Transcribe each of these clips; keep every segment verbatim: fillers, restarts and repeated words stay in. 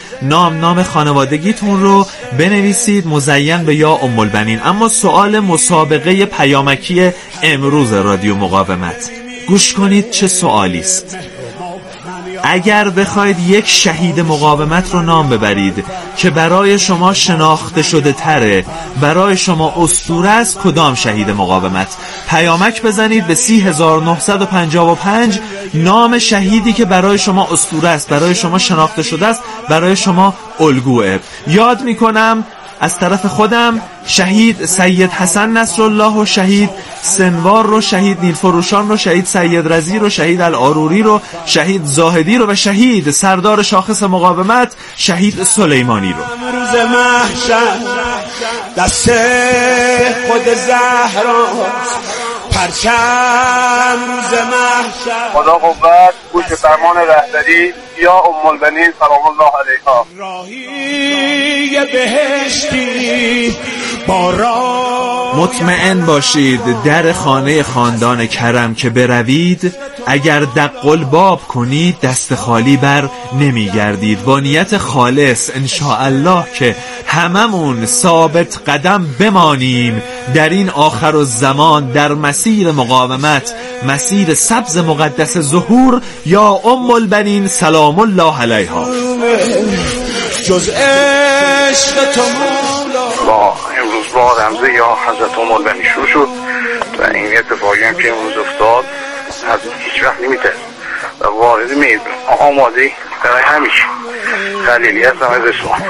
نام نام خانوادگیتون رو بنویسید مزین به یا ام البنین. اما سوال مسابقه پیامکی امروز رادیو مقاومت، گوش کنید چه سوالی است. اگر بخواید یک شهید مقاومت رو نام ببرید که برای شما شناخته شده تره، برای شما اسطوره است، کدام شهید مقاومت؟ پیامک بزنید به سی هزار و نهصد و پنجاه و پنج نام شهیدی که برای شما اسطوره است، برای شما شناخته شده است، برای شما الگوه. یاد میکنم از طرف خودم شهید سید حسن نصرالله و شهید سنوار رو، شهید نیلفروشان رو، شهید سید رضی رو، شهید العاروری رو، شهید زاهدی رو و شهید سردار شاخص مقاومت شهید سلیمانی رو. روز محشر دست خود زهرا پرچم روز محشر خدا قوت گوش فرمان رهبری یا ام البنین سلام الله علیها. راهی بهشتی بارا مطمئن باشید در خانه خاندان کرم که بروید، اگر دق الباب کنید دست خالی بر نمیگردید. با نیت خالص انشاءالله که هممون ثابت قدم بمانیم در این آخر الزمان، در مسیر مقاومت، مسیر سبز مقدس ظهور یا ام البنین سلام الله علیها. جز عشق تو با امروز با رمزه یا حضرت ام البنین شروع شد و این اتفاقی هم که امروز افتاد از هیچ وقت نمیته و وارد میز آماده برای همیشه. خلیلی هستم از اسلام.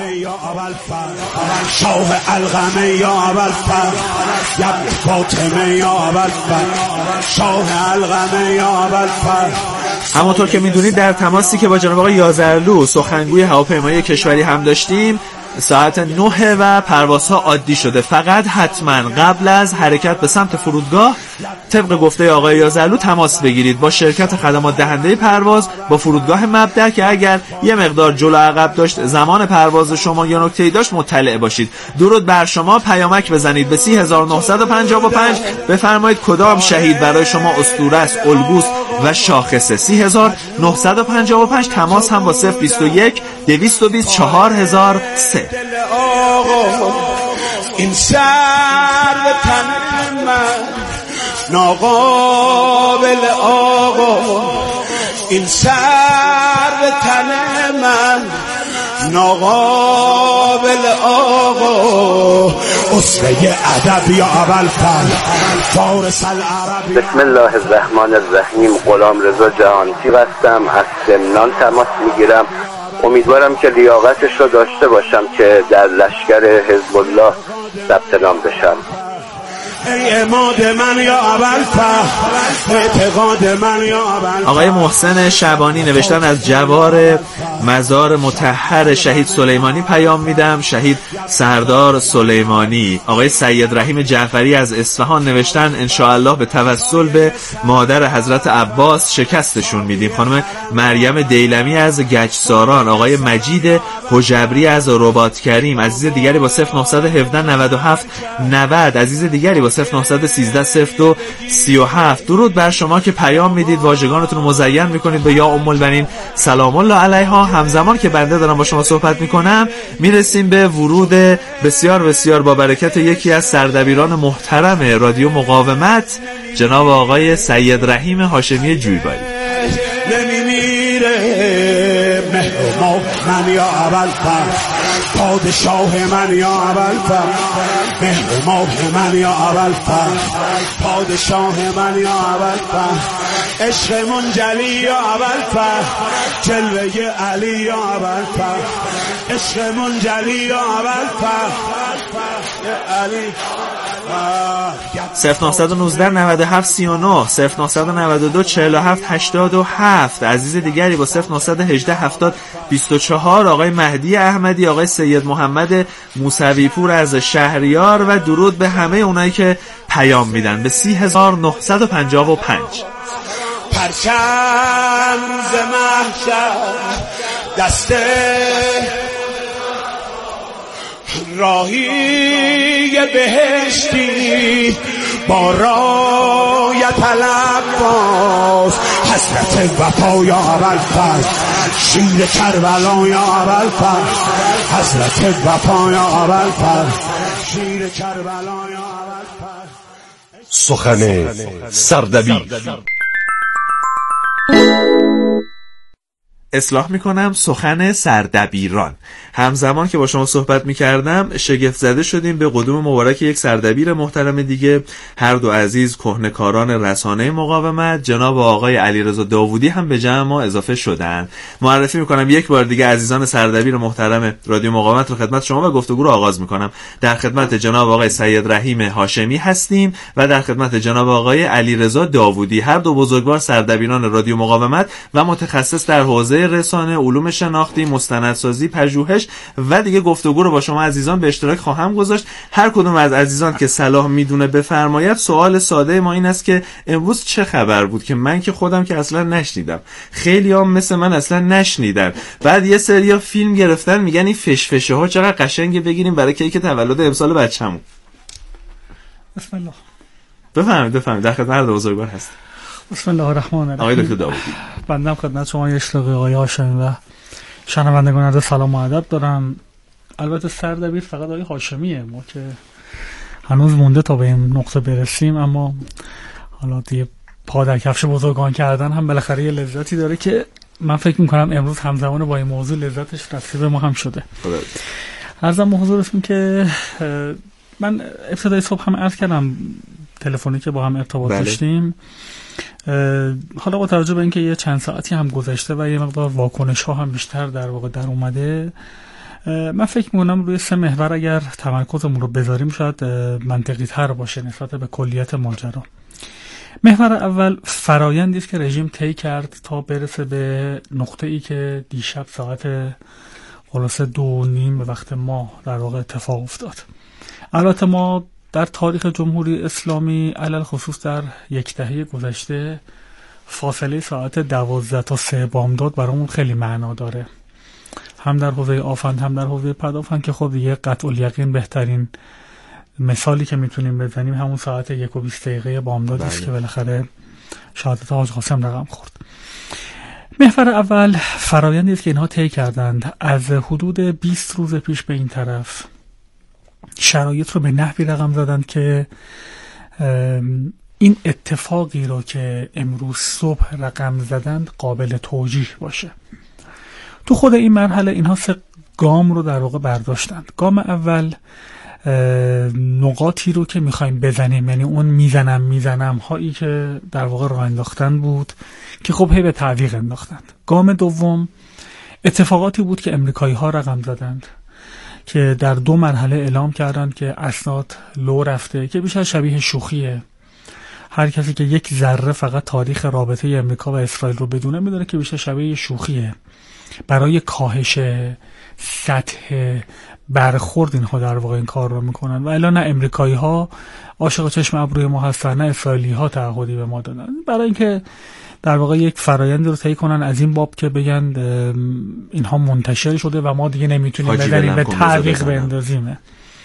شاه الغمه یا ابوالفضل یا فاطمه یا ابوالفضل شاه الغمه یا ابوالفضل. همونطور که میدونید در تماسی که با جناب آقای یازرلو سخنگوی هواپیمایی کشوری هم داشتیم، ساعت نه و پروازها عادی شده. فقط حتما قبل از حرکت به سمت فرودگاه طبق گفته آقای یازرلو تماس بگیرید با شرکت خدمات دهنده پرواز، با فرودگاه مبدأ که اگر یه مقدار جلو عقب داشت زمان پرواز شما یا نکته‌ای داشت مطلع باشید. درود بر شما. پیامک بزنید به سی هزار و نهصد و پنجاه و پنج، بفرمایید کدام شهید برای شما اسطوره است، الگوست و شاخصه. سی هزار و نهصد و پنجاه و پنج. تماس هم با صفر بیست و یک دویست و بیست چهار هزار و سه. این سر به تن من ناقابل آقا، این سر به تن من ناقابل آقا، اسوه ادب یا ابوالفضل فارس العرب. بسم الله الرحمن الرحیم. غلام رضا جهانتی هستم، از سمنان تماس میگیرم. امیدوارم که لیاقتش رو داشته باشم که در لشکر حزب الله ثبت نام بشم. ای اماد من یا ابوالفضل، اعتقاد من یا ابوالفضل. آقای محسن شعبانی نوشتن از جوار مزار مطهر شهید سلیمانی پیام میدم، شهید سردار سلیمانی. آقای سید رحیم جعفری از اصفهان نوشتن انشاءالله به توسل به مادر حضرت عباس شکستشون میدیم. خانم مریم دیلمی از گچساران، آقای مجید حجبری از رباط کریم، عزیز دیگری با صفر نهصد و هفده نود و هفت نود، عزیز دیگری با صفر نهصد و سیزده صفر دو سی و هفت. درود بر شما که پیام میدید، واژگانتون رو مزین میکنید به یا ام البنین سلام الله علیها. همزمان که بنده دارم با شما صحبت میکنم میرسیم به ورود بسیار بسیار با برکت یکی از سردبیران محترم رادیو مقاومت، جناب آقای سید رحیم هاشمی جویباری. نمیمیره مهر من یا ابوالفضل، پادشاه من یا ابوالفضل، مهر ماه من یا ابوالفضل، پادشاه من یا ابوالفضل، عشق منجلی یا ابوالفضل، جلوه علی یا ابوالفضل، عشق منجلی یا ابوالفضل علی. صفر نهصد و نوزده نود و هفت سی و نه، صفر نهصد و نود و دو چهل و هفت هشتاد و هفت، عزیز دیگری با صفر نهصد و هجده هفتاد بیست و چهار، آقای مهدی احمدی، آقای سید محمد موسوی پور از شهریار. و درود به همه اونایی که پیام میدن به سی هزار و نهصد و پنجاه و پنج. پرچم روز محشر دست راهی بهشتی با رایت العباس، حسرت وفا یا ابوالفضل، شیر کربلا یا ابوالفضل، حسرت وفا یا ابوالفضل، شیر کربلا یا ابوالفضل. سخن سردبیر. اصلاح میکنم سخن سردبیران. همزمان که با شما صحبت میکردم شگفت زده شدیم به قدوم مبارک یک سردبیر محترم دیگه. هر دو عزیز کهنه‌کاران رسانه مقاومت، جناب آقای علیرضا داوودی هم به جمع ما اضافه شدن. معرفی میکنم یک بار دیگه عزیزان سردبیر محترم رادیو مقاومت رو خدمت شما و گفتگو رو آغاز میکنم. در خدمت جناب آقای سید رحیم هاشمی هستیم و در خدمت جناب آقای علیرضا داوودی، هر دو بزرگوار سردبیران رادیو مقاومت و متخصص در حوزه رسانه، علوم شناختی، مستندسازی، پژوهش و دیگه گفتگو رو با شما عزیزان به اشتراک خواهم گذاشت. هر کدوم از عزیزان که صلاح میدونه بفرماید. سوال ساده ما این است که امروز چه خبر بود که من که خودم که اصلا نشنیدم، خیلی هم مثل من اصلا نشنیدن. بعد یه سریا فیلم گرفتن میگن این فشفشه ها چقدر قشنگه، بگیریم برای کیک تولد امسال بچه‌مون. بسم الله. بفرمایید بفرمایید، در خدمت هر دو بزرگوار هست. بسم الله الرحمن الرحیم. آقای دکتر داوودی، بنده خدمت شما اشراقی آقای هاشمی و شنوندگان عرض سلام و ادب دارم. البته سردبیر فقط آقای هاشمیه، ما که هنوز مونده تا به این نقطه برسیم، اما حالا دیگه پا در کفش بزرگان کردن هم بالاخره یه لذتی داره که من فکر میکنم امروز همزمان با این موضوع لذتش نصیب ما هم شده. عرضم به حضورتون که من ابتدای صبح هم عرض کردم تلفنی که با هم ارتباط داشتیم. حالا با توجه به اینکه یه چند ساعتی هم گذشته و یه مقدار واکنش ها هم بیشتر در واقع در اومده، من فکر می‌کنم روی سه محور اگر تمرکزمون رو بذاریم شاید منطقی تر باشه نسبت به کلیت ماجرا. محور اول فرایندی است که رژیم طی کرد تا برسه به نقطه‌ای که دیشب ساعت خلاصه دو نیم به وقت ما در واقع اتفاق افتاد. البته ما در تاریخ جمهوری اسلامی علل خصوص در یک دهه گذشته فاصله ساعت دوازده تا سه بامداد برامون خیلی معنا داره، هم در حوزه آفند هم در حوزه پدافند، که خب دیگه قطع الیقین بهترین مثالی که میتونیم بزنیم همون ساعت یک و بیست دقیقه بامداد است که بالاخره شهادت حاج قاسم رقم خورد. محور اول فرایندی است که اینها طی کردند. از حدود بیست روز پیش به این طرف شرایط رو به نحوی رقم زدند که این اتفاقی رو که امروز صبح رقم زدند قابل توجیه باشه. تو خود این مرحله اینها سه گام رو در واقع برداشتند. گام اول نقاطی رو که میخوایم بزنیم، یعنی اون میزنم میزنم هایی که در واقع راه انداختن بود که خب هی به تعویق انداختند. گام دوم اتفاقاتی بود که امریکایی ها رقم زدند که در دو مرحله اعلام کردند که اسناد لو رفته، که بیشتر شبیه شوخیه. هر کسی که یک ذره فقط تاریخ رابطه امریکا و اسرائیل رو بدونه میدونه که بیشتر شبیه شوخیه. برای کاهش سطح برخورد اینها در واقع این کار رو میکنن و الا نه امریکایی ها عاشق چشم ابروی ما هستن نه اسرائیلی ها تعهدی به ما دادن، برای اینکه در واقع یک فرایند رو طی کنن از این باب که بگن اینها منتشر شده و ما دیگه نمیتونیم بذاریم به تعویق بندازیم.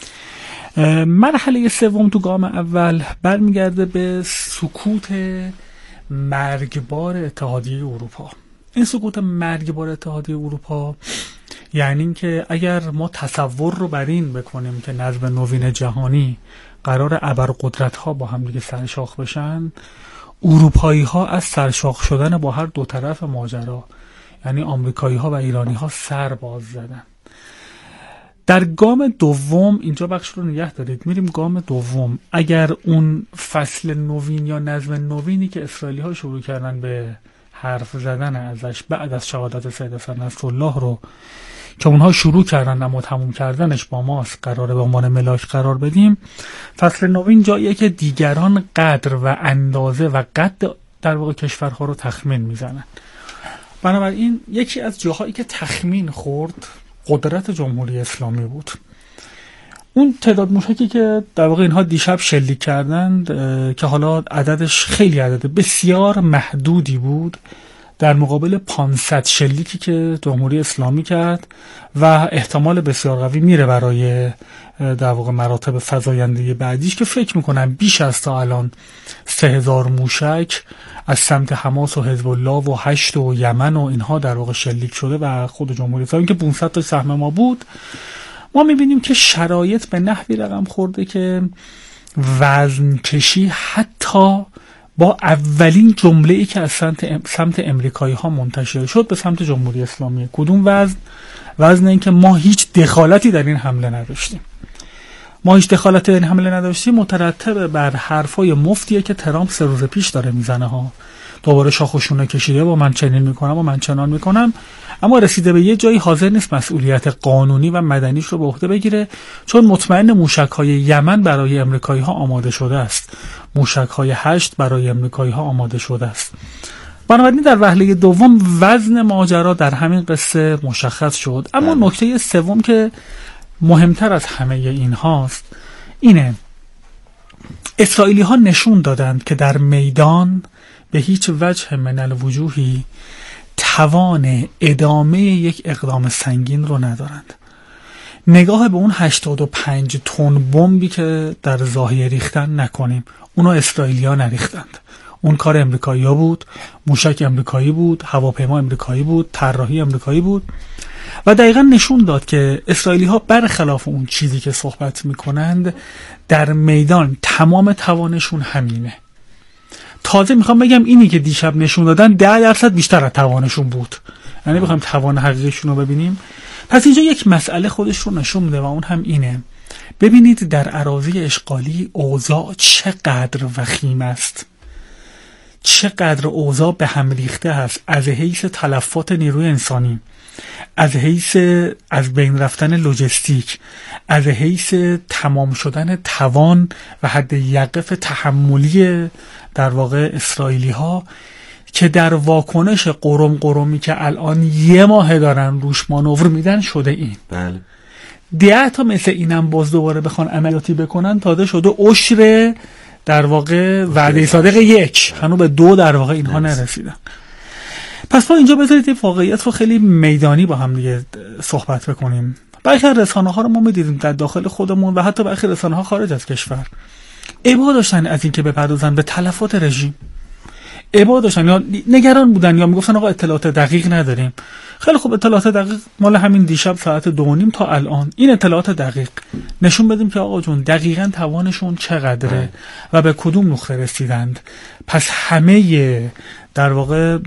مرحله سوم تو گام اول برمیگرده به سکوت مرگبار اتحادیه اروپا. این سکوت مرگبار اتحادیه اروپا یعنی این که اگر ما تصور رو بر این بکنیم که نظم نوین جهانی قرار ابرقدرت ها با هم دیگه سرشاخ بشن، اروپایی ها از سرشاخ شدن با هر دو طرف ماجرا یعنی آمریکایی ها و ایرانی ها سر باز زدن. در گام دوم اینجا بخش رو نگه دارید، میریم گام دوم. اگر اون فصل نوین یا نظم نوینی که اسرائیلی ها شروع کردن به حرف زدن ازش بعد از شهادت سید حسن نصرالله رو که اونها شروع کردن اما تموم کردنش با ماست قراره به عنوان ملاک قرار بدیم، فصل نوین جاییه که دیگران قدر و اندازه و قد در واقع کشورها رو تخمین میزنن. بنابراین یکی از جاهایی که تخمین خورد قدرت جمهوری اسلامی بود. اون تعداد موشکی که در واقع اینها دیشب شلیک کردند که حالا عددش خیلی عدد بسیار محدودی بود در مقابل پانصد شلیکی که جمهوری اسلامی کرد و احتمال بسیار قوی میره برای در واقع مراتب فزاینده بعدیش که فکر میکنم بیش از تا الان سه هزار موشک از سمت حماس و حزب الله و هشت و یمن و اینها در واقع شلیک شده و خود جمهوری اسلامی که پانصد تا سهم ما بود. ما میبینیم که شرایط به نحوی رقم خورده که وزن کشی حتی با اولین جمله ای که از سمت سمت امریکایی ها منتشر شد به سمت جمهوری اسلامی. کدوم وزن؟ وزن این که ما هیچ دخالتی در این حمله نداشتیم. ما هیچ دخالتی در این حمله نداشتیم مترتب بر حرفای مفتیه که ترامپ سه روز پیش داره میزنه ها. دوباره شاخ و شونه کشیده با من چنین میکنم و من چنان میکنم، اما رسیده به یه جایی حاضر نیست مسئولیت قانونی و مدنیش رو به عهده بگیره، چون مطمئن موشک‌های یمن برای امریکایی‌ها آماده شده است، موشک‌های هشت برای امریکایی‌ها آماده شده است. بنابراین در وهله دوم وزن ماجرا در همین قصه مشخص شد. اما نکته سوم که مهمتر از همه این هاست اینه اسرائیلی ها نشون دادند که در میدان به هیچ وجه من الوجوهی توان ادامه یک اقدام سنگین رو ندارند. نگاه به اون هشتاد و پنج تن بمبی که در ضاحیه ریختن نکنیم، اونا اسرائیلی ها نریختند. اون کار امریکایی ها بود، موشک امریکایی بود، هواپیما امریکایی بود، طراحی امریکایی بود و دقیقا نشون داد که اسرائیلی ها برخلاف اون چیزی که صحبت میکنند در میدان تمام توانشون همینه. تازه میخوام بگم اینی که دیشب نشون دادن ده درصد بیشتر از توانشون بود، یعنی بخوام توان حقیقیشون رو ببینیم. پس اینجا یک مسئله خودش رو نشون میده و اون هم اینه، ببینید در اراضی اشغالی اوضاع چقدر وخیم است، چقدر اوضاع به هم ریخته هست، از حیث تلفات نیروی انسانی، از حیث از بین رفتن لوجستیک، از حیث تمام شدن توان و حد یقف تحملی در واقع اسرائیلی ها که در واکنش قرم قرمی که الان یه ماه دارن روش مانور میدن شده این. بله. ده تا مثل اینم باز دوباره بخوان عملیاتی بکنن تازه شده عشر در واقع وعده صادق یک، هنوز به دو در واقع اینها نرسیدن. پس ما اینجا بذارید واقعیت رو خیلی میدانی با هم دیگه صحبت بکنیم. برخی رسانه ها رو ما می‌دیدیم در داخل خودمون و حتی برخی رسانه ها خارج از کشور ابا داشتن از این که بپردازن به تلفات رژیم، ابا داشتن یا نگران بودن یا میگفتن آقا اطلاعات دقیق نداریم. خیلی خوب، اطلاعات دقیق مال همین دیشب ساعت دو و نیم تا الان این اطلاعات دقیق نشون بدیم که آقا جون دقیقاً توانشون چقدره و به کدوم نقطه رسیدند. پس همه در واقع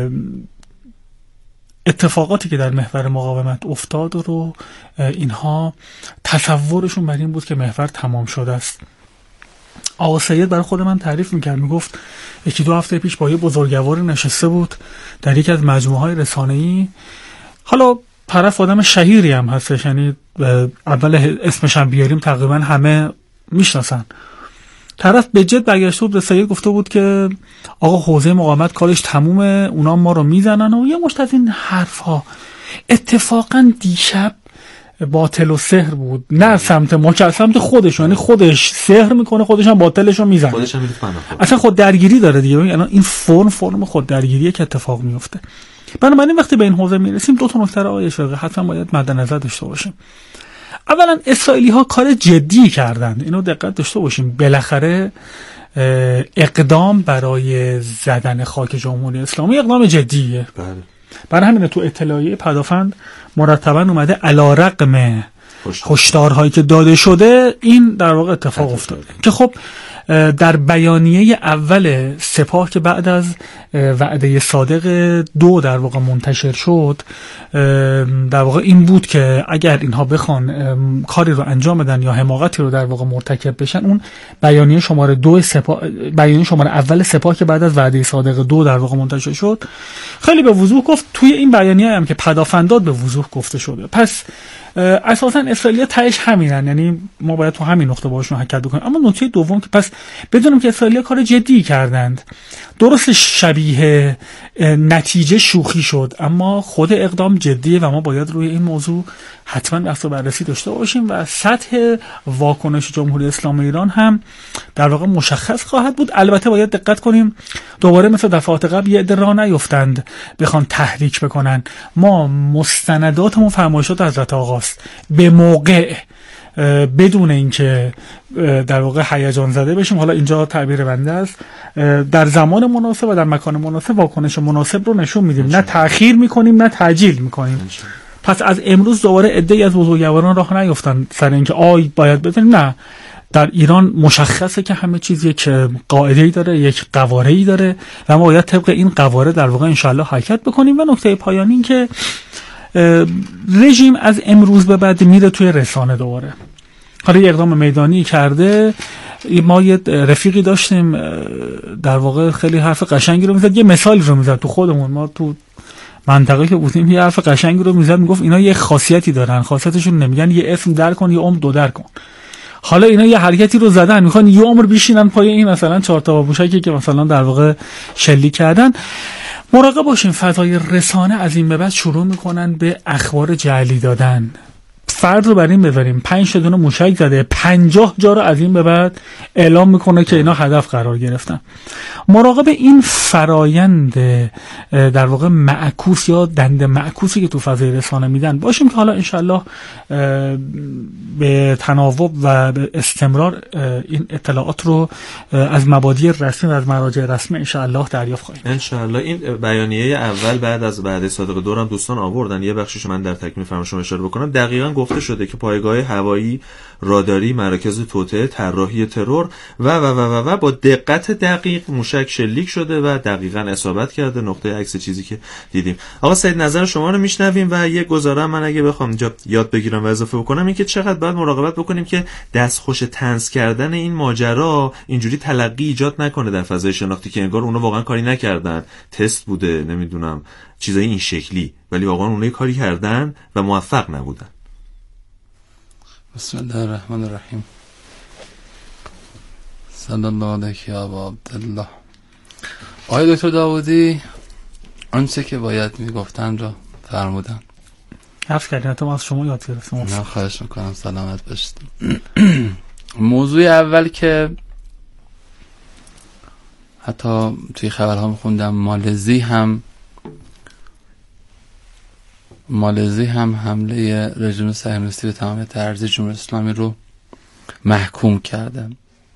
اتفاقاتی که در محور مقاومت افتاد رو اینها تصورشون بر این بود که محور تمام شده است. آقا سید برای خود من تعریف میکرد، میگفت یکی دو هفته پیش با یه بزرگوار نشسته بود در یکی از مجموعه های رسانه‌ای، حالا طرف آدم شهیری هم هستش، یعنی اول اسمش هم بیاریم تقریبا همه میشناسن. طرف به جد برگشته بود به سید گفته بود که آقا حوزه مقاومت کارش تمومه، اونا ما رو میزنن و یه مشت از این حرف ها. اتفاقا دیشب باطل و سحر بود، نه سمت ما که سمت خودش، یعنی خودش سحر میکنه، خودش هم باطلش رو میزنه، خودش هم اصلا خود درگیری داره دیگه. الان این فرم فرم خود درگیریه که اتفاق میفته. بنابراین وقتی به این حوزه میرسیم دو تا نکته رو آیه شده حتما باید مد نظر داشته باشیم. اولا اسرائیلی ها کار جدی کردن، اینو دقت داشته باشیم. بالاخره اقدام برای زدن خاک جمهوری اسلامی اقدام جدیه. بله. برای همین تو اطلاعیه پدافند مرتبا اومده علیرغم هشدارهایی که داده شده این در واقع اتفاق افتاده که خب در بیانیه اول سپاه که بعد از وعده صادق دو در واقع منتشر شد در واقع این بود که اگر اینها بخوان کاری رو انجام بدن یا حماقتی رو در واقع مرتکب بشن، اون بیانیه شماره دو سپاه، بیانیه شماره اول سپاه که بعد از وعده صادق دو در واقع منتشر شد خیلی به وضوح گفت، توی این بیانیه هم که پدافنداد به وضوح گفته شده. پس اساسا اسرائیل تهش همینن، یعنی ما باید تو همین نقطه باشون حرکت بکنیم. اما نکته دوم که پس بدونیم که اسرائیل کار جدی کردند. درست شبیه نتیجه شوخی شد، اما خود اقدام جدیه و ما باید روی این موضوع حتما بحث و بررسی داشته باشیم و سطح واکنش جمهوری اسلامی ایران هم در واقع مشخص خواهد بود. البته باید دقت کنیم دوباره مثل دفعات قبل یه عده راه نیفتند بخوان تحریک بکنن. ما مستندات و فرمایشات حضرت آقاست به موقع، بدون اینکه در واقع هیجان زده بشیم، حالا اینجا تعبیر بنده است، در زمان مناسب و در مکان مناسب واکنش مناسب رو نشون میدیم، نه تأخیر میکنیم نه تعجیل میکنیم. پس از امروز دوباره عده‌ای از بزرگواران راه نیفتن سر اینکه آی باید بدونیم، نه، در ایران مشخصه که همه چیز یک قاعده‌ای داره، یک قواره‌ای داره و ما باید طبق این قواره در واقع انشالله حرکت بکنیم. و نکته پایانی این که رژیم از امروز به بعد میره توی رسانه دوباره. حالا یه اقدام میدانی کرده. ما یه رفیقی داشتیم در واقع خیلی حرف قشنگی رو میزد، یه مثالی رو میزد تو خودمون، ما تو منطقه که بودیم یه حرف قشنگی رو میزد، میگفت اینا یه خاصیتی دارن، خاصیتشون نمیگن یه اسم در کن یه عمر دو در کن. حالا اینا یه حرکتی رو زدن، میخوان یه عمر بشینن پای این مثلا چهار تا بابوشکی که مثلا در واقع شلیک کردن. مراقب باشین، فضای رسانه از این به بعد شروع میکنن به اخبار جعلی دادن. فرض رو بر این بذاریم پنج تا دونه موشک زده، پنجاه جا رو از این به بعد اعلام میکنه که اینا هدف قرار گرفتن. مراقب این فرایند در واقع معکوس یا دنده معکوسی که تو فضای رسانه میدن باشیم که حالا انشالله به تناوب و به استمرار این اطلاعات رو از مبادی رسمی و از مراجع رسمی انشالله دریافت خواهیم. انشالله. این بیانیه اول بعد از بعد صادق دور هم دوستان آوردن، یه بخشش من در تکمیل فرمایشم اشاره بکنم. دقیقاً گفته شده که پایگاه هوایی، راداری، مراکز توطئه، طراحی ترور و و و و, و با دقت دقیق موشک شلیک شده و دقیقاً اصابت کرده. نقطه عکس چیزی که دیدیم. آقا سید نظر شما رو میشنویم و یه گزاره من اگه بخوام اینجا یاد بگیرم و اضافه بکنم این که چقدر باید مراقبت بکنیم که دستخوش طنز کردن این ماجرا اینجوری تلقی ایجاد نکنه در فضای شناختی که انگار اونا واقعا کاری نکردن، تست بوده، نمیدونم چیزای این شکلی، ولی واقعا اونا کاری کردن و موفق نبودن. بسم الله الرحمن الرحیم. صلی الله علیک یا ابا عبدالله. آقای دکتر داودی آنچه که باید میگفتن را فرمودن. حرف کردین تو از شما یاد گرفتم. نه خواهش میکنم، سلامت باشید. موضوع اول که حتی توی خبرها میخوندم مالزی هم مالزی هم حمله رژیم صهیونیستی به تمامیت ارضی جمهوری اسلامی رو محکوم کرده.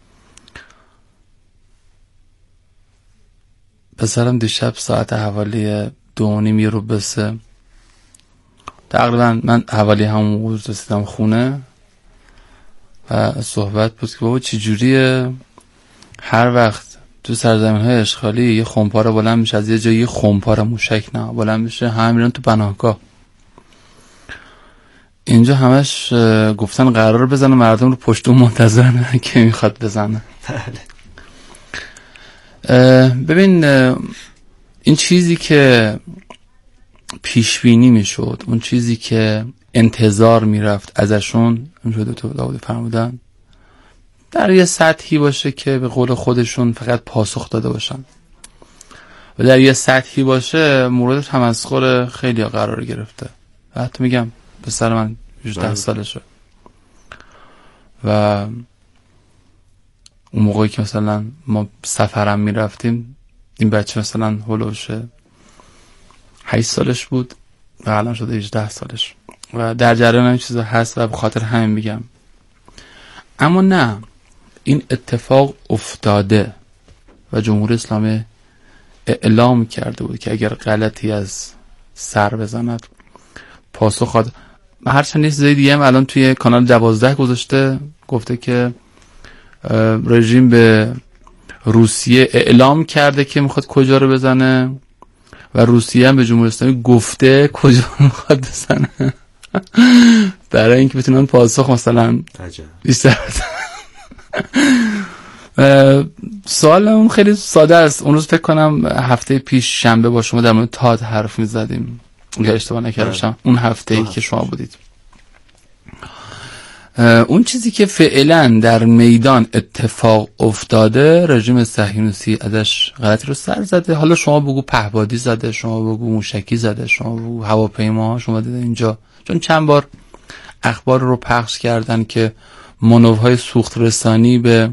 پسرم دیشب ساعت حوالی دو و نیم رو بسه تقریبا من حوالی همون موقع رسیدم خونه و صحبت بود که بابا چی جوریه هر وقت تو سرزمین های اشغالی یه خمپاره بلند میشه، از یه جایی یه خمپاره موشک نه بلند میشه، همه میرن تو پناهگاه. اینجا همش گفتن قرار بزنه، مردم رو پشتون منتظرن که میخواد بزنه. ببین این چیزی که پیش بینی میشد، اون چیزی که انتظار میرفت ازشون، اونجوری تو داودی فرمودن، در یه سطحی باشه که به قول خودشون فقط پاسخ داده باشن و در یه سطحی باشه مورد تمسخر خیلی قرار گرفته. و حتی میگم پسر من هجده سالشه و اون موقعی که مثلا ما سفرم میرفتیم این بچه مثلا هلوش هشت سالش بود و الان شده هجده سالش و در جریان این چیزا هست و به خاطر همین میگم. اما نه، این اتفاق افتاده و جمهوری اسلامی اعلام کرده بود که اگر غلطی از سر بزند پاسخ خواهد. هرچند نیست زیدی هم الان توی کانال دوازده گذاشته، گفته که رژیم به روسیه اعلام کرده که میخواد کجا رو بزنه و روسیه هم به جمهوری اسلامی گفته کجا رو میخواد بزنه برای اینکه بتونن پاسخ مثلا بیشتر سوال اون خیلی ساده است. اون روز فکر کنم هفته پیش شنبه با شما در مورد تاد حرف میزدیم اگر اشتباه نکردم، اون هفته ای که شما بودید. اون چیزی که فعلا در میدان اتفاق افتاده، رژیم صهیونیستی ازش غلطی رو سر زده. حالا شما بگو پهپادی زده، شما بگو موشکی زده، شما بگو هواپیما، شما دیده اینجا چون چند بار اخبار رو پخش کردن که مانورهای سوخت رسانی به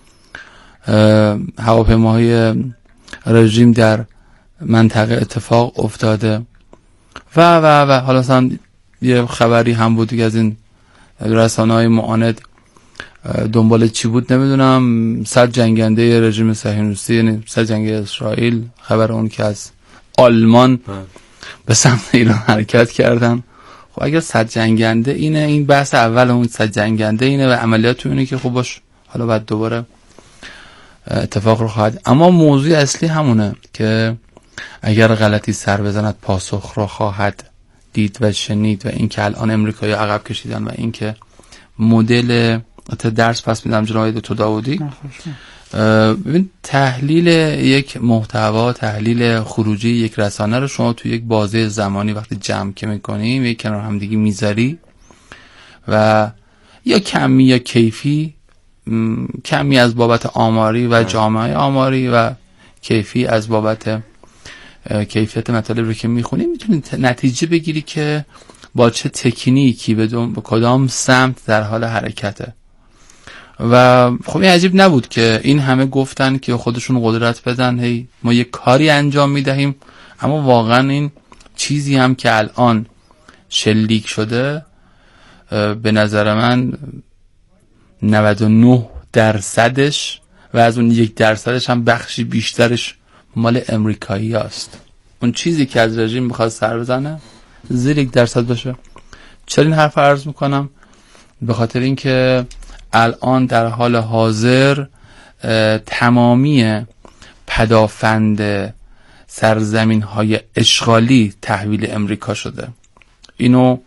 هواپیماهای رژیم در منطقه اتفاق افتاده و و و حالا مثلا یه خبری هم بود که از این رسانه‌های معاند دنبال چی بود نمیدونم، صد جنگنده رژیم صهیونیستی، یعنی صد جنگنده اسرائیل، خبر اون که از آلمان به سمت ایران حرکت کردن. خب اگر صد جنگنده اینه، این بحث اول اون صد جنگنده اینه و عملیات اینه که خب باش حالا بعد دوباره اتفاق رو خواهد. اما موضوع اصلی همونه که اگر غلطی سر بزند پاسخ رو خواهد دید و شنید و این که الان امریکایی عقب کشیدن و این که مدل درس پس میدم جناب دکتر داوودی. ببین تحلیل یک محتوا، تحلیل خروجی یک رسانه رو شما توی یک بازه زمانی وقتی جمع که میکنیم یک کنار هم دیگه میذاری و یا کمی یا کیفی، کمی از بابت آماری و جامعه آماری و کیفی از بابت کیفیت مطالب رو که میخونی میتونی نتیجه بگیری که با چه تکنیکی به کدام سمت در حال حرکته. و خب این عجیب نبود که این همه گفتن که خودشون قدرت بدن، هی ما یک کاری انجام میدهیم، اما واقعا این چیزی هم که الان شلیک شده به نظر من نود و نه درصدش و از اون یک درصدش هم بخشی بیشترش مال امریکایی هست. اون چیزی که از رژیم میخواد سر بزنه زیر یک درصد باشه. چرا این حرف عرض میکنم؟ به خاطر اینکه الان در حال حاضر تمامی پدافند سرزمین های اشغالی تحویل امریکا شده. اینو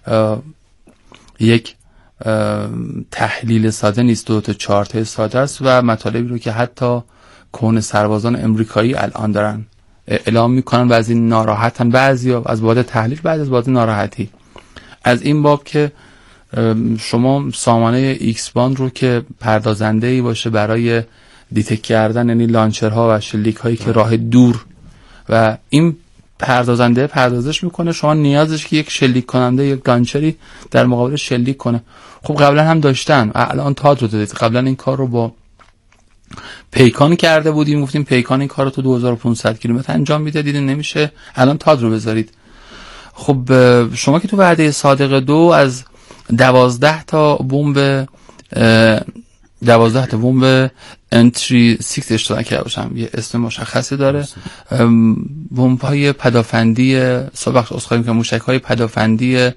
یک تحلیل ساده نیست، دو تا چارت ساده است و مطالبی رو که حتی کون سربازان امریکایی الان دارن اعلام میکنن و از این ناراحتن، بعضی از بابت تحلیل، بعضی از بابت ناراحتی. از این باب که شما سامانه ایکس باند رو که پردازنده ای باشه برای دیتک کردن، یعنی لانچرها و شلیک هایی که راه دور و این پردازنده پردازش میکنه، شما نیازش که یک شلیک کننده، یک لانچری در مقابل شلیک کنه. خب قبلا هم داشتن، الان تاد رو دادید. قبلا این کار رو با پیکان کرده بودیم، گفتیم پیکان این کار رو تو دو هزار و پانصد کیلومتر انجام میده، دیدین نمیشه، الان تاد رو بذارید. خب شما که تو وعده صادق دو از دوازده تا بمب دوازده تا بمب انتری سیکس اشتباه کرده باشم، یه اسم مشخصی داره، بمب های پدافندی سابق اسخای میکنم موشک های پدافندی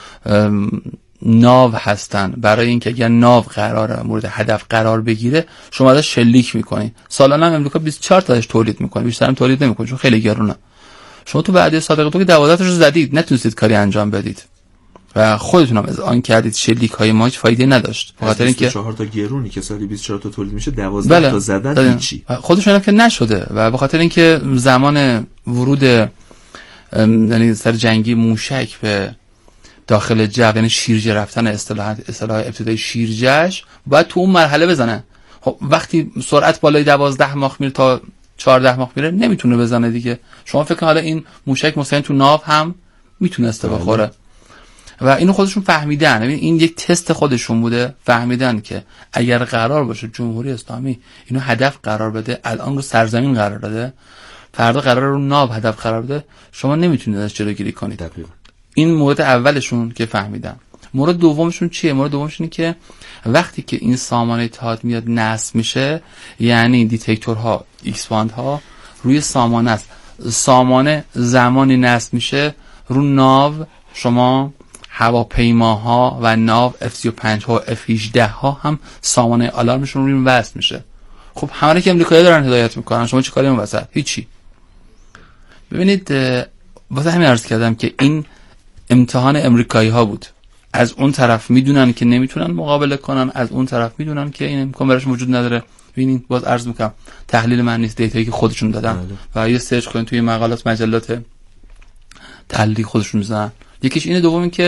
ناو هستن برای اینکه اگر ناو قراره مورد هدف قرار بگیره شما ازش شلیک میکنین. سالانه هم امریکا بیست و چهار تاش تولید میکنه، بیشتر هم تولید نمیکنه چون خیلی گرونه. شما تو وعده صادق دو که دوازده تاشو زدید، نتونستید کاری انجام بدید و خودتون هم از آن کردید شلیک های ما هیچ فایده نداشت، به خاطر اینکه بیست و چهار تا گرونی که سالی بیست و چهار تا تولید میشه، دوازده بله. تا زدن هیچی، خودشون هم که نشده و به خاطر اینکه زمان ورود یعنی سر جنگی موشک به داخل جو، یعنی شیرجه رفتن، اصطلاح اصطلاح ابتدایی شیرجهش باید تو اون مرحله بزنه. خب وقتی سرعت بالای دوازده ماخ میره تا چهارده ماخ میره نمیتونه بزنه دیگه. شما فکر کن حالا این موشک مثلا تو ناو هم میتونسته بخوره و اینو خودشون فهمیدن. ببین این یک تست خودشون بوده، فهمیدن که اگر قرار باشه جمهوری اسلامی اینو هدف قرار بده، الان رو سرزمین قرار داده، فردا قرار رو ناو هدف قرار بده، شما نمیتونید ازش جلوگیری کنید. دقیقاً. این مورد اولشون که فهمیدن. مورد دومشون چیه؟ مورد دومشون اینه که وقتی که این سامانه تاد میاد نصب میشه، یعنی دیتکتورها، ایکس باند ها روی سامانه است، سامانه زمانی نصب میشه رو ناو، شما هواپیماها و ناو اف سی و پنج ها و اف هجده ها هم سامانه آلارمشون روی وصل میشه. خب همه که امریکایی دارن هدایت میکنن، شما چی کاری اون وسط؟ هیچی. ببینید واسه همین عرض کردم که این امتحان امریکایی ها بود. از اون طرف میدونن که نمیتونن مقابله کنن، از اون طرف میدونن که این امکان براش وجود نداره. ببینید باز عرض میکنم تحلیل من نیست، دیتایی که خودشون دادن و یه سرچ کنید توی مقالات مجلات تحلیلی خودشون میزنن. یکیش اینه، دوم این که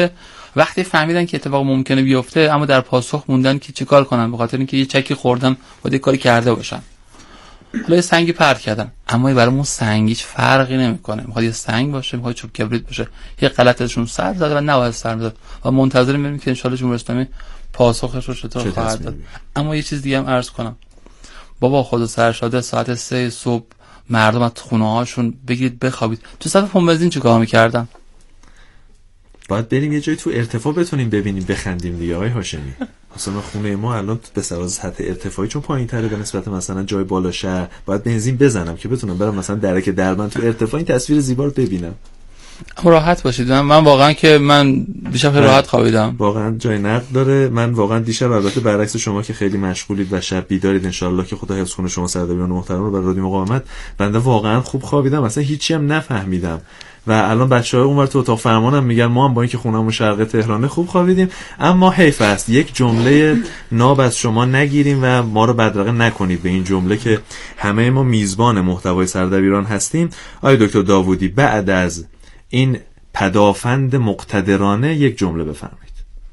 وقتی فهمیدن که اتفاق ممکنه بیفته اما در پاسخ موندن که چیکار کنن، به خاطر اینکه یه چکی خوردن باید یه کاری کرده باشن. حالا یه سنگی پرت کردن، اما برامون سنگ هیچ فرقی نمیکنه. میخواد یه سنگ باشه، میخواد چوب کبریت باشه، یه غلط ازشون سر زده و نباید سر بزنه و منتظریم ببینیم که ان شاءالله جمهوری اسلامی پاسخش رو چطور خواهد داد. اما یه چیز دیگه هم عرض کنم، بابا خدا سرشاده ساعت سه صبح مردم از خونه هاشون بگید بخوابید، تو صف پمپ بنزین چیکار میکردن؟ باید بریم یه جایی تو ارتفاع بتونیم ببینیم بخندیم دیگه آقای هاشمی. مثلا خونه ما الان به سبب سطح ارتفاعی چون پایین‌تره به نسبت مثلا جای بالا شهر، باید بنزین بزنم که بتونم برم مثلا درک دربند تو ارتفاع این تصویر زیبا رو ببینم. راحت باشید. من, من واقعا که من دیشب خیلی راحت خوابیدم. واقعا جای نقد داره. من واقعا دیشب البته برعکس شما که خیلی مشغولید و شب بیدارید، ان شاء الله که خدا حفظ کنه شما سردبیران محترم رو برای رادیو مقاومت، بنده واقعا خوب خوابیدم، اصلا هیچی هم نفهمیدم. و الان بچه‌ها اونور تو اتاق فرمانم میگن ما هم با اینکه خونمون شرق تهران خوب خوابیدیم، اما حیف است یک جمله ناب از شما نگیریم و ما رو بدرقه نکنید به این جمله که همه ما میزبان محتوای سردبیران هستیم. آقای دکتر داوودی، بعد از این پدافند مقتدرانه یک جمله بفرمایید.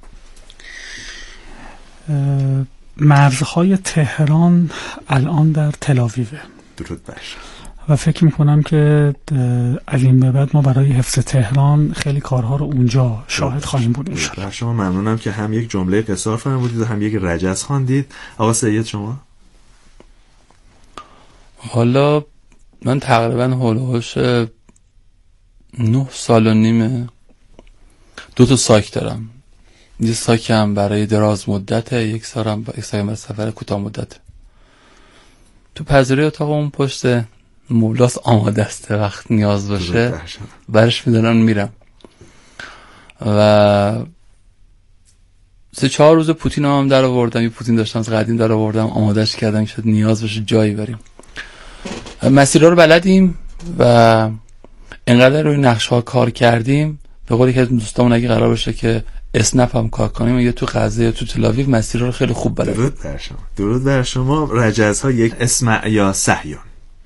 مرزهای تهران الان در تل‌آویوه. درود بر شما. و فکر میکنم که از این به بعد ما برای حفظ تهران خیلی کارها رو اونجا شاهد خواهیم بود انشاءالله. شما ممنونم که هم یک جمله قصار فرمودید و هم یک رجز خواندید. آقا سید شما؟ حالا من تقریبا هولوش نه سال و نیمه دو تا ساک دارم. یه ساکم برای دراز مدته، یک سالم یک ساکم برای سفر کوتاه مدت. تو پذیرای اتاق اون پشت مولاس آماده است، وقت نیاز باشه برش میدارن میرم. و سه چهار روز پوتین هم در آوردم، یه پوتین داشتم از قدیم در آوردم، آمادهش کردم که شد نیاز باشه جایی بریم. مسیرها رو بلدیم و انقدر روی نقشه ها کار کردیم، به قول یکی از دوستامون اگه قرار باشه که اسنپ هم کار کنیم یا تو غزه یا تو تل‌آویو مسیرها رو خیلی خوب بلدیم. درود بر شما. درود بر شما. رجزها یک اسمع یا صهیون.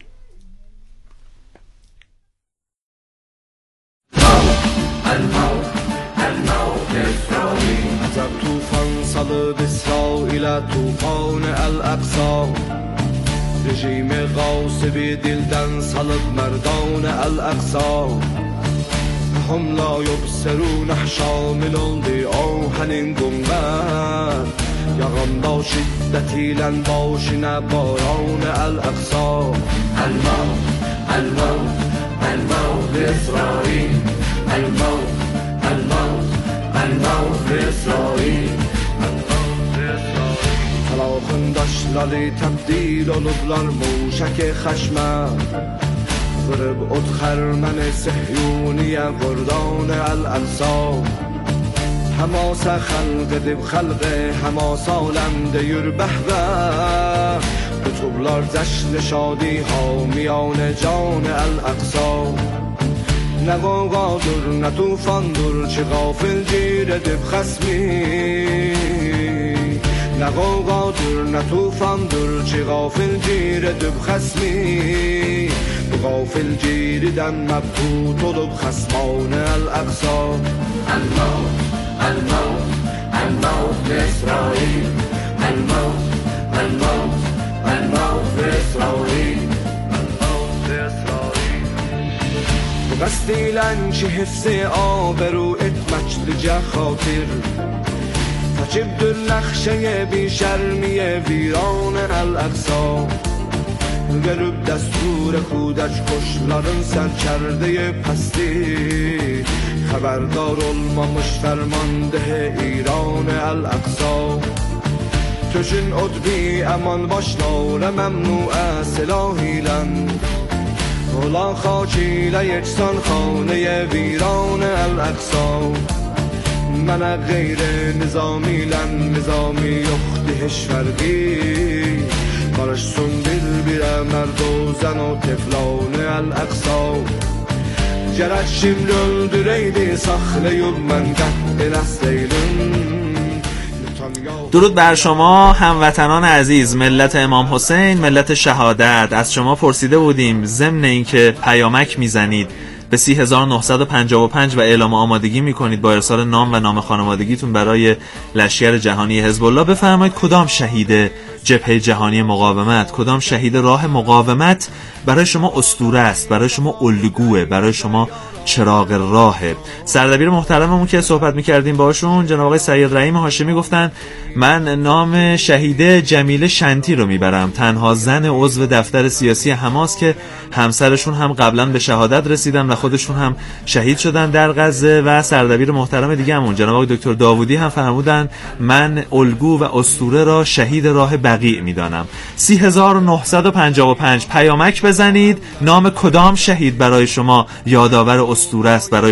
عجب توفان صلب اسرائیل توفان الاقصی، رژیم غاصب دلدن صلب مردان الاقصی، هم لا یبصرون شامل آهن گنبد، یغم با شدتی لن باشن باران الاقصی. الموت الموت الموت اسرائیل، الموت الموت الموت اسرائیل، تلاخن داشلالی تبدیل و لبلار موشک خشمت، ضرب ادخر من سحیونی وردان الاقصی، حماس خلق دب خلق حماس عالم دیر بهوه، به طبلار جشن شادی ها میان جان الاقصی. نه غوغا در نه توفان در، چه غافل گیر دب خصمی، نه غوغا در نه توفان در، چه غافل گیر دب خصمی، غافل گیریدن مبهوت و دب خصمان الاقصی. الموت الموت الموت اسرائیل، الموت الموت الموت اسرائیل، الموت اسرائیل. قصدیلن چه حفظ آبرویت مجد جه خاطر، تجب در نقشه بی شرمی ویران الاقصی، گرب دستور کودک کشلارن سر کرده پستی، خبردار المامش فرمانده ایران الاقصی. توشن ادبی امان باش نور ممنوع سلاحیلن، اولا خاچیل یکسان خانه ویران الاقصی. من غیر نظامی لن نظامی یخت هشورگی، برش سندل بیره مرد و زن و تفلان الاقصی. جرد شمرل دریدی سخله من قد نستیلن. درود بر شما هموطنان عزیز، ملت امام حسین، ملت شهادت. از شما پرسیده بودیم ضمن اینکه پیامک میزنید به سی هزار و نهصد و پنجاه و پنج و اعلام آمادگی میکنید با ارسال نام و نام خانوادگیتون برای لشکر جهانی حزب الله. بفرمایید کدام شهید جبهه جهانی مقاومت، کدام شهید راه مقاومت برای شما اسطوره است، برای شما الگوه، برای شما چراغ راهه؟ سردبیر محترممون که صحبت میکردیم باشون جناب آقای سید رحیم هاشمی گفتن من نام شهیده جمیله شنتی رو میبرم، تنها زن عضو دفتر سیاسی حماس که همسرشون هم قبلا به شهادت رسیدن و خودشون هم شهید شدن در غزه. و سردبیر محترم دیگه همون جناب آقای دکتر داوودی هم فرمودن من الگو و اسطوره را شهید راه بقیع میدانم. سی هزار و نهصد و پنجاه و پنج پیامک بزنید، نام کدام شهید برای شما یادآور اسطوره است، برای